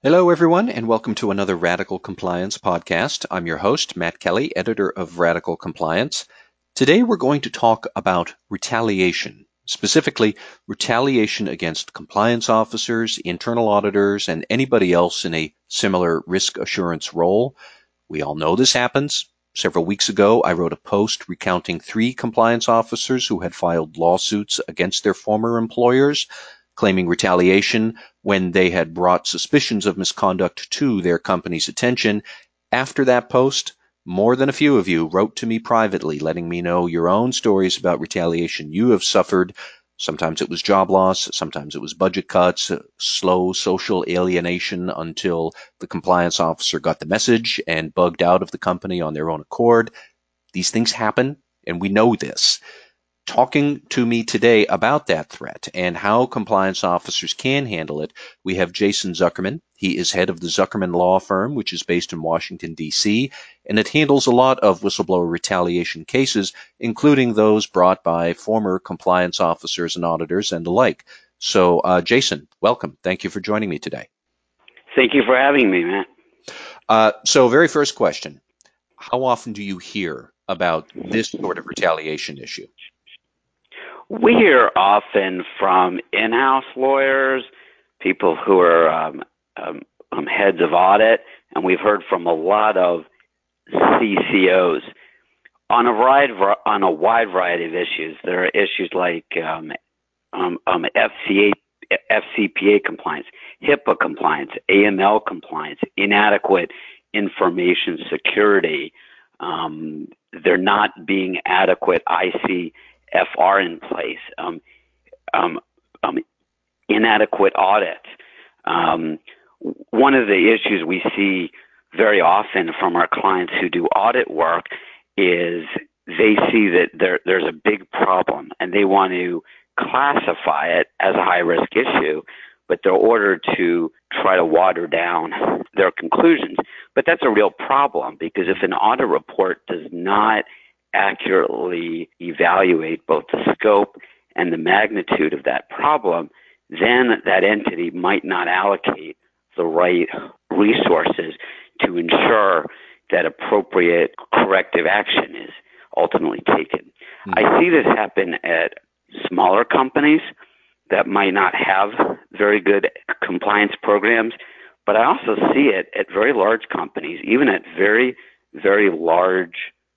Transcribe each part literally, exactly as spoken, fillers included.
Hello, everyone, and welcome to another Radical Compliance podcast. I'm your host, Matt Kelly, editor of Radical Compliance. Today, we're going to talk about retaliation, specifically retaliation against compliance officers, internal auditors, and anybody else in a similar risk assurance role. We all know this happens. Several weeks ago, I wrote a post recounting three compliance officers who had filed lawsuits against their former employers, claiming retaliation when they had brought suspicions of misconduct to their company's attention. After that post, more than a few of you wrote to me privately, letting me know your own stories about retaliation you have suffered. Sometimes it was job loss, sometimes it was budget cuts, slow social alienation until the compliance officer got the message and bugged out of the company on their own accord. These things happen, and we know this. Talking to me today about that threat and how compliance officers can handle it, we have Jason Zuckerman. He is head of the Zuckerman Law Firm, which is based in Washington, D C, and it handles a lot of whistleblower retaliation cases, including those brought by former compliance officers and auditors and the like. So, uh, Jason, welcome. Thank you for joining me today. Thank you for having me, Matt. Uh, so, very first question. How often do you hear about this sort of retaliation issue? We hear often from in-house lawyers, people who are um, um, um, heads of audit, and we've heard from a lot of C C Os on a wide on a wide variety of issues. There are issues like um, um, um, F C A, F C P A compliance, HIPAA compliance, A M L compliance, inadequate information security. Um, there not being adequate I C F R in place, um, um, um, inadequate audit. Um, one of the issues we see very often from our clients who do audit work is they see that there, there's a big problem and they want to classify it as a high-risk issue, but they're ordered to try to water down their conclusions. But that's a real problem because if an audit report does not accurately evaluate both the scope and the magnitude of that problem, then that entity might not allocate the right resources to ensure that appropriate corrective action is ultimately taken. Mm-hmm. I see this happen at smaller companies that might not have very good compliance programs, but I also see it at very large companies, even at very, very large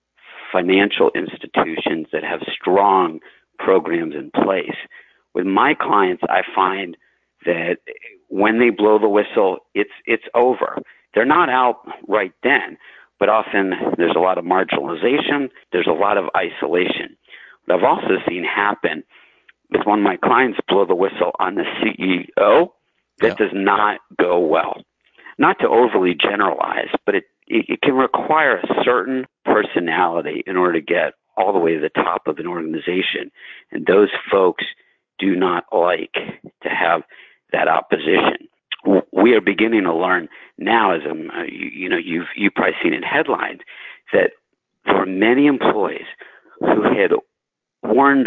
financial institutions that have strong programs in place. With my clients, I find that when they blow the whistle, it's it's over. They're not out right then, but often there's a lot of marginalization, there's a lot of isolation. What I've also seen happen is when my clients blow the whistle on the C E O, that yeah. does not go well. Not to overly generalize, but it, it, it can require a certain personality in order to get all the way to the top of an organization. And those folks do not like to have that opposition. We are beginning to learn now, as um, you, you know, you've you've probably seen in headlines, that there were many employees who had warned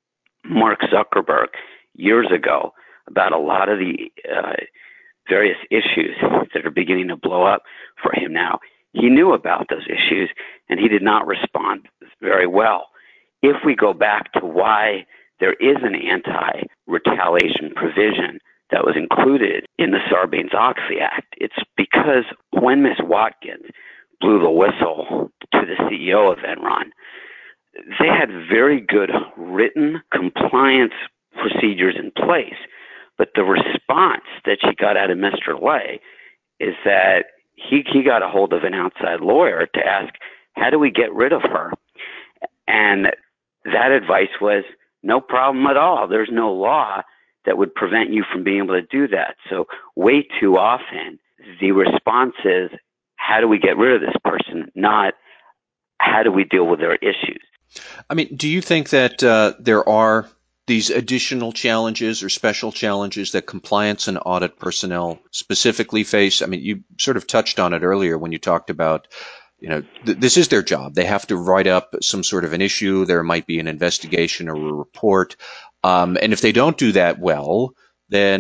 Mark Zuckerberg years ago about a lot of the uh, various issues that are beginning to blow up for him now. He knew about those issues, and he did not respond very well. If we go back to why there is an anti-retaliation provision that was included in the Sarbanes-Oxley Act, it's because when Miz Watkins blew the whistle to the C E O of Enron, they had very good written compliance procedures in place. But the response that she got out of Mister Lay is that he, he got a hold of an outside lawyer to ask, how do we get rid of her? And that advice was, no problem at all. There's no law that would prevent you from being able to do that. So way too often, the response is, how do we get rid of this person? Not, how do we deal with their issues? I mean, do you think that uh, there are these additional challenges or special challenges that compliance and audit personnel specifically face? I mean, you sort of touched on it earlier when you talked about, you know, th- this is their job. They have to write up some sort of an issue. There might be an investigation or a report. Um, and if they don't do that well, then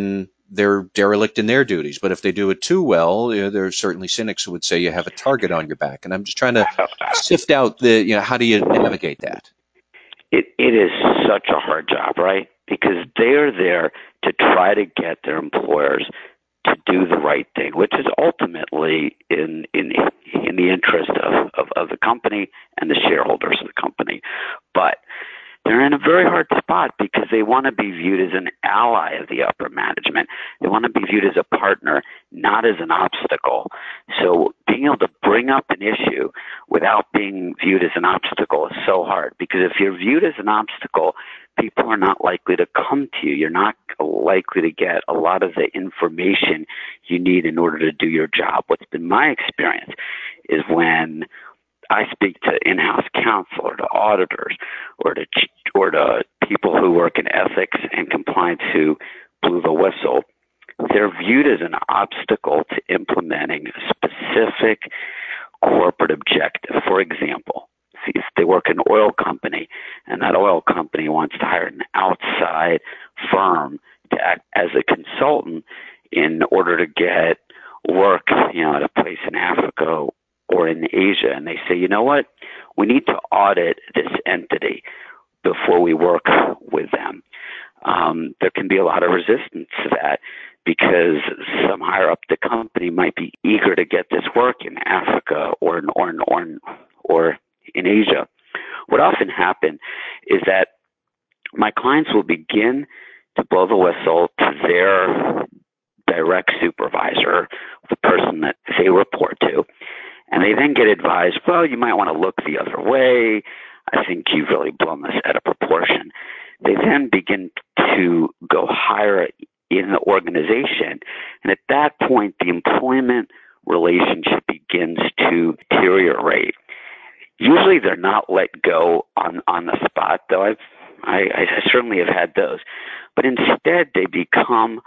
they're derelict in their duties. But if they do it too well, you know, there are certainly cynics who would say you have a target on your back. And I'm just trying to sift out the, you know, how do you navigate that? It it is such a hard job, right? Because they're there to try to get their employers to do the right thing, which is ultimately in in in the interest of, of, of the company and the shareholders of the company. But they're in a very hard spot because they want to be viewed as an ally of the upper management. They want to be viewed as a partner, not as an obstacle. So being able to bring up an issue without being viewed as an obstacle is so hard, because if you're viewed as an obstacle, people are not likely to come to you. You're not likely to get a lot of the information you need in order to do your job. What's been my experience is when I speak to in-house counsel or to auditors or to or to people who work in ethics and compliance who blew the whistle, they're viewed as an obstacle to implementing a specific corporate objective. For example, if they work in an oil company and that oil company wants to hire an outside firm to act as a consultant in order to get work, you know, at a place in Africa or in Asia, and they say, you know what, we need to audit this entity before we work with them. Um, there can be a lot of resistance to that because some higher up the company might be eager to get this work in Africa or in, or in, or in, or in Asia. What often happens is that my clients will begin to blow the whistle to their direct supervisor, the person that they report to, and they then get advised, well, you might want to look the other way. I think you've really blown this out of proportion. They then begin to go higher in the organization. And at that point, the employment relationship begins to deteriorate. Usually they're not let go on, on the spot, though I've, I, I certainly have had those. But instead, they become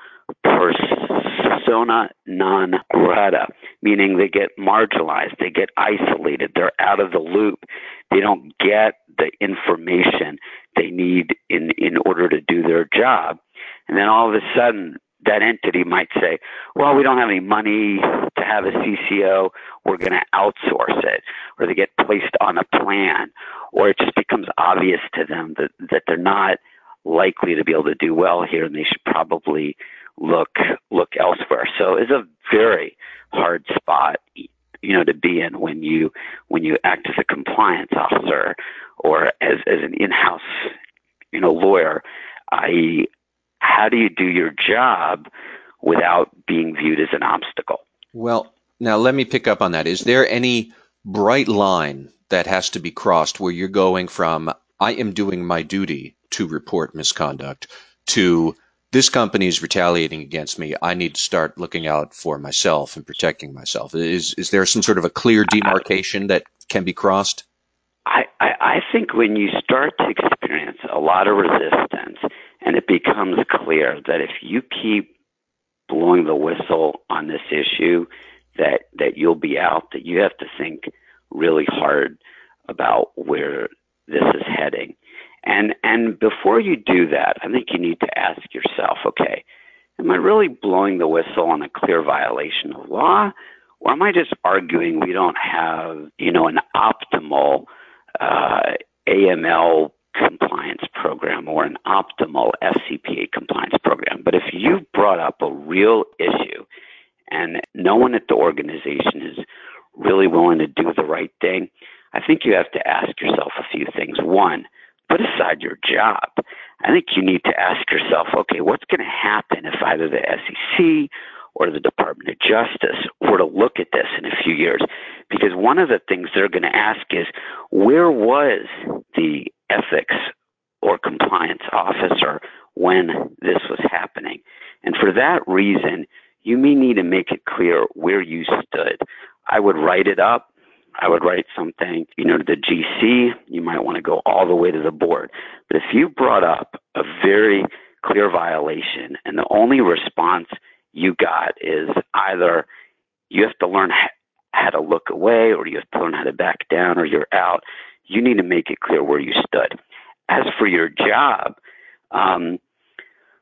persona non grata, meaning they get marginalized, they get isolated, they're out of the loop, they don't get the information they need in, in order to do their job. And then all of a sudden, that entity might say, well, we don't have any money to have a C C O, we're going to outsource it, or they get placed on a plan, or it just becomes obvious to them that, that they're not likely to be able to do well here and they should probably look look elsewhere. So it's a very hard spot, you know, to be in when you when you act as a compliance officer or as, as an in-house, you know, lawyer. I how do you do your job without being viewed as an obstacle? Well, now let me pick up on that. Is there any bright line that has to be crossed where you're going from I am doing my duty to report misconduct to this company is retaliating against me, I need to start looking out for myself and protecting myself? Is is there some sort of a clear demarcation that can be crossed? I, I, I think when you start to experience a lot of resistance and it becomes clear that if you keep blowing the whistle on this issue, that, that you'll be out, that you have to think really hard about where this is heading. And and before you do that, I think you need to ask yourself, okay, am I really blowing the whistle on a clear violation of law? Or am I just arguing we don't have, you know, an optimal uh, A M L compliance program or an optimal F C P A compliance program? But if you brought up a real issue and no one at the organization is really willing to do the right thing, I think you have to ask yourself a few things. One, put aside your job. I think you need to ask yourself, okay, what's going to happen if either the S E C or the Department of Justice were to look at this in a few years? Because one of the things they're going to ask is, where was the ethics or compliance officer when this was happening? And for that reason, you may need to make it clear where you stood. I would write it up. I would write something, you know, to the G C. You might want to go all the way to the board. But if you brought up a very clear violation and the only response you got is either you have to learn how to look away or you have to learn how to back down or you're out, you need to make it clear where you stood. As for your job, um,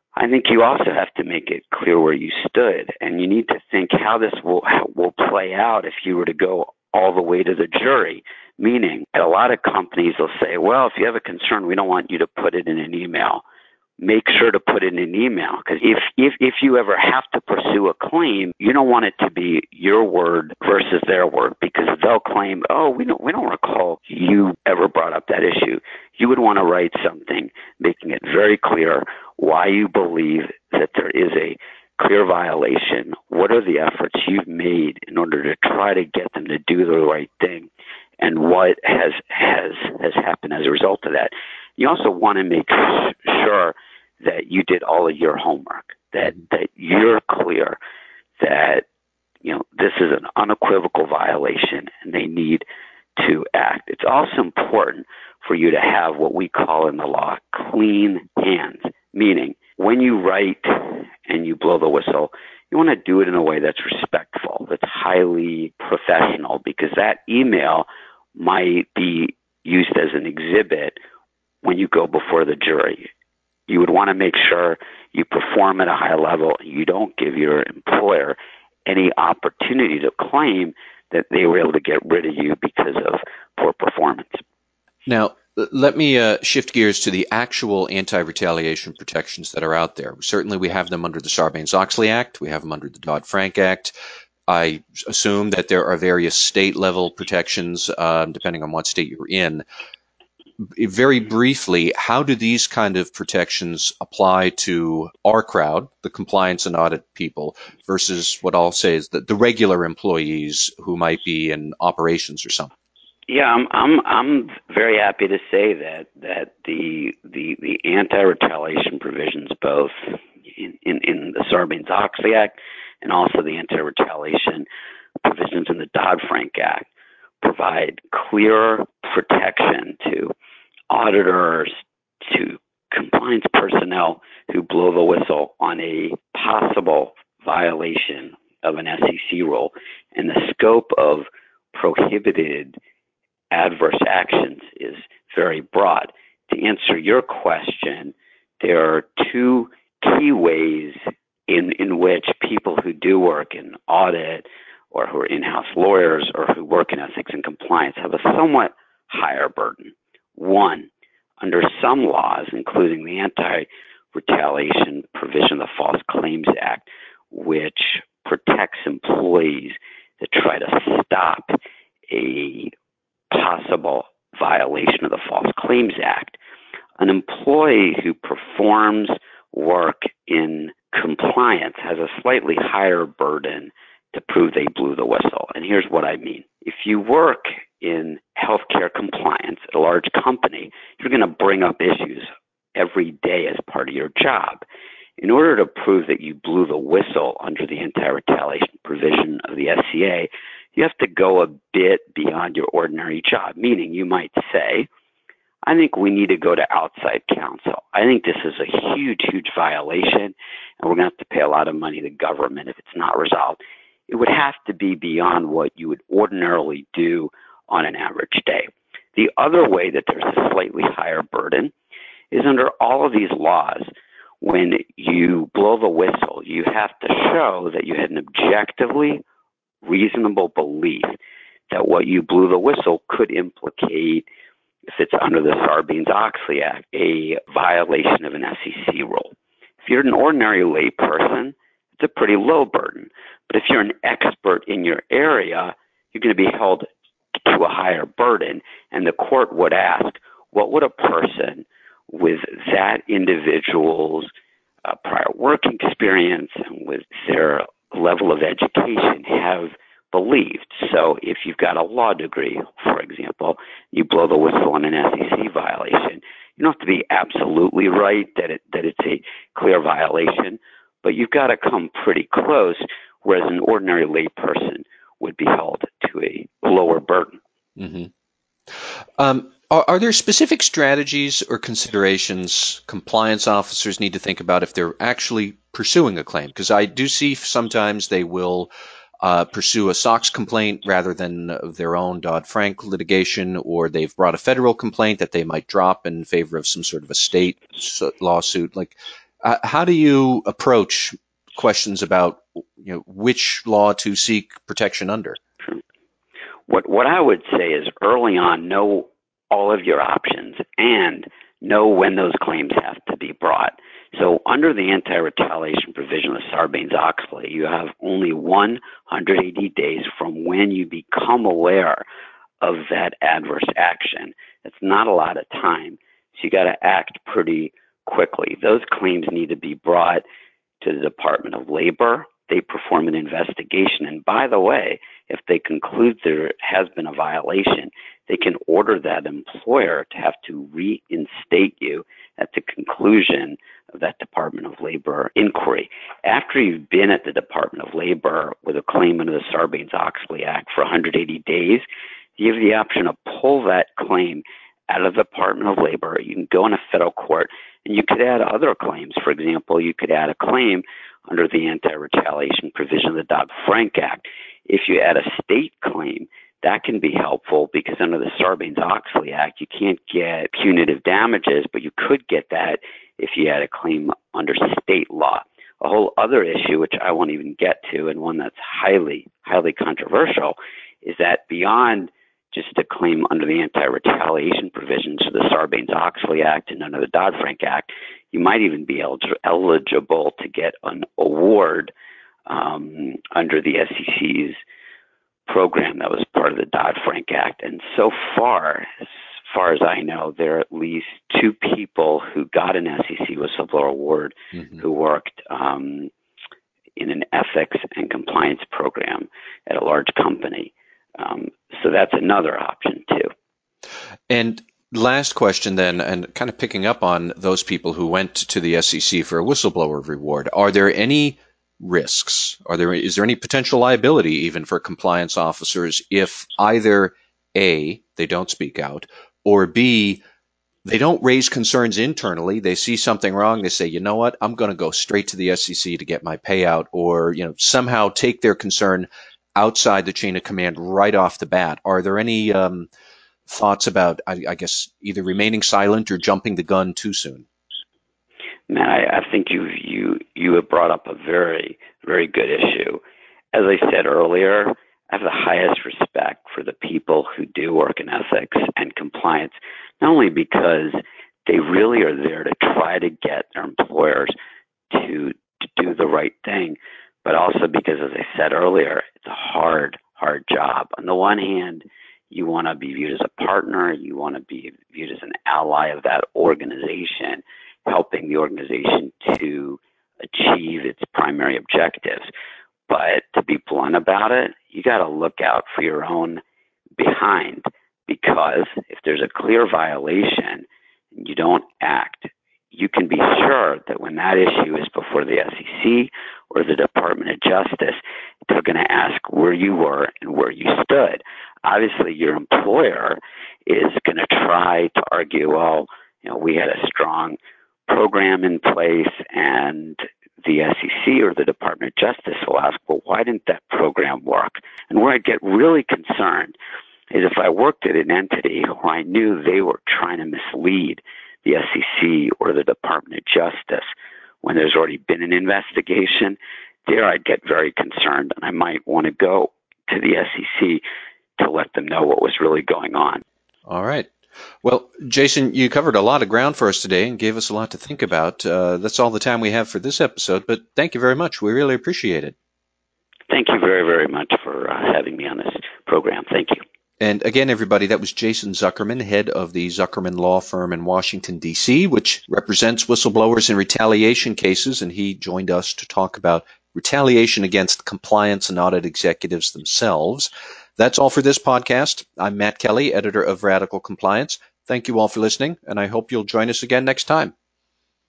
I think you also have to make it clear where you stood, and you need to think how this will will play out if you were to go all the way to the jury. Meaning, a lot of companies will say, well, if you have a concern, we don't want you to put it in an email. Make sure to put it in an email, because if, if, if you ever have to pursue a claim, you don't want it to be your word versus their word, because they'll claim, oh, we don't, we don't recall you ever brought up that issue. You would want to write something making it very clear why you believe that there is a clear violation. What are the efforts you've made in order to try to get them to do the right thing, and what has has has happened as a result of that. You also want to make sure that you did all of your homework, that that you're clear that, you know, this is an unequivocal violation and they need to act. It's also important for you to have what we call in the law clean hands, meaning when you write and you blow the whistle, you want to do it in a way that's respectful, that's highly professional, because that email might be used as an exhibit when you go before the jury. You would want to make sure you perform at a high level. You don't give your employer any opportunity to claim that they were able to get rid of you because of poor performance. Now, let me uh, shift gears to the actual anti-retaliation protections that are out there. Certainly, we have them under the Sarbanes-Oxley Act. We have them under the Dodd-Frank Act. I assume that there are various state-level protections, uh, depending on what state you're in. Very briefly, how do these kind of protections apply to our crowd, the compliance and audit people, versus what I'll say is the, the regular employees who might be in operations or something? Yeah, I'm I'm I'm very happy to say that that the the, the anti-retaliation provisions, both in, in, in the Sarbanes-Oxley Act and also the anti-retaliation provisions in the Dodd-Frank Act, provide clear protection to auditors, to compliance personnel who blow the whistle on a possible violation of an S E C rule. And the scope of prohibited adverse actions is very broad. To answer your question, there are two key ways in, in which people who do work in audit or who are in-house lawyers or who work in ethics and compliance have a somewhat higher burden. One, under some laws, including the anti-retaliation provision of the False Claims Act, which protects employees that try to stop a possible violation of the False Claims Act, an employee who performs work in compliance has a slightly higher burden to prove they blew the whistle. And here's what I mean. If you work in healthcare compliance at a large company, you're going to bring up issues every day as part of your job. In order to prove that you blew the whistle under the anti-retaliation provision of the S C A, you have to go a bit beyond your ordinary job, meaning you might say, I think we need to go to outside counsel. I think this is a huge, huge violation, and we're going to have to pay a lot of money to government if it's not resolved. It would have to be beyond what you would ordinarily do on an average day. The other way that there's a slightly higher burden is under all of these laws, when you blow the whistle, you have to show that you had an objectively reasonable belief that what you blew the whistle could implicate, if it's under the Sarbanes-Oxley Act, a violation of an S E C rule. If you're an ordinary lay person, it's a pretty low burden. But if you're an expert in your area, you're going to be held to a higher burden. And the court would ask, what would a person with that individual's uh, prior work experience and with their level of education have believed? So if you've got a law degree, for example, you blow the whistle on an S E C violation, you don't have to be absolutely right that it that it's a clear violation, but you've got to come pretty close, whereas an ordinary lay person would be held to a lower burden. Mm-hmm. Um, are, are there specific strategies or considerations compliance officers need to think about if they're actually pursuing a claim? Because I do see sometimes they will uh, pursue a SOX complaint rather than their own Dodd-Frank litigation, or they've brought a federal complaint that they might drop in favor of some sort of a state lawsuit. Like, Uh, how do you approach questions about, you know, which law to seek protection under? What what I would say is early on, know all of your options and know when those claims have to be brought. So under the anti-retaliation provision of Sarbanes-Oxley, you have only one hundred eighty days from when you become aware of that adverse action. That's not a lot of time, so you got to act pretty quickly. Those claims need to be brought to the Department of Labor. They perform an investigation, and by the way, if they conclude there has been a violation, they can order that employer to have to reinstate you at the conclusion of that Department of Labor inquiry. After you've been at the Department of Labor with a claim under the Sarbanes-Oxley Act for one hundred eighty days, you have the option to pull that claim out of the Department of Labor. You can go in a federal court, and you could add other claims. For example, you could add a claim under the anti-retaliation provision of the Dodd-Frank Act. If you add a state claim, that can be helpful because under the Sarbanes-Oxley Act, you can't get punitive damages, but you could get that if you had a claim under state law. A whole other issue, which I won't even get to, and one that's highly, highly controversial, is that beyond just a claim under the anti-retaliation provisions of the Sarbanes-Oxley Act and under the Dodd-Frank Act, you might even be eligible to get an award um, under the S E C's program that was part of the Dodd-Frank Act. And so far, as far as I know, there are at least two people who got an S E C whistleblower award mm-hmm. who worked um, in an ethics and compliance program at a large company. Um, so that's another option too. And last question then, and kind of picking up on those people who went to the S E C for a whistleblower reward, are there any risks? Are there, is there any potential liability even for compliance officers if either A, they don't speak out, or B, they don't raise concerns internally, they see something wrong, they say, you know what, I'm going to go straight to the S E C to get my payout, or, you know, somehow take their concern outside the chain of command right off the bat? Are there any um, thoughts about, I, I guess, either remaining silent or jumping the gun too soon? Man, I, I think you you you have brought up a very, very good issue. As I said earlier, I have the highest respect for the people who do work in ethics and compliance, not only because they really are there to try to get their employers to, to do the right thing, but also because, as I said earlier, it's a hard, hard job. On the one hand, you want to be viewed as a partner, you want to be viewed as an ally of that organization, helping the organization to achieve its primary objectives. But to be blunt about it, you got to look out for your own behind, because if there's a clear violation and you don't act, you can be sure that when that issue is before the S E C or the Department of Justice, they're going to ask where you were and where you stood. Obviously, your employer is going to try to argue, well, you know, we had a strong program in place, and the S E C or the Department of Justice will ask, well, why didn't that program work? And where I get really concerned is if I worked at an entity where I knew they were trying to mislead the S E C or the Department of Justice when there's already been an investigation, there I'd get very concerned, and I might want to go to the S E C to let them know what was really going on. All right. Well, Jason, you covered a lot of ground for us today and gave us a lot to think about. Uh, that's all the time we have for this episode, but thank you very much. We really appreciate it. Thank you very, very much for uh, having me on this program. Thank you. And again, everybody, that was Jason Zuckerman, head of the Zuckerman Law Firm in Washington, D C, which represents whistleblowers in retaliation cases, and he joined us to talk about retaliation against compliance and audit executives themselves. That's all for this podcast. I'm Matt Kelly, editor of Radical Compliance. Thank you all for listening, and I hope you'll join us again next time.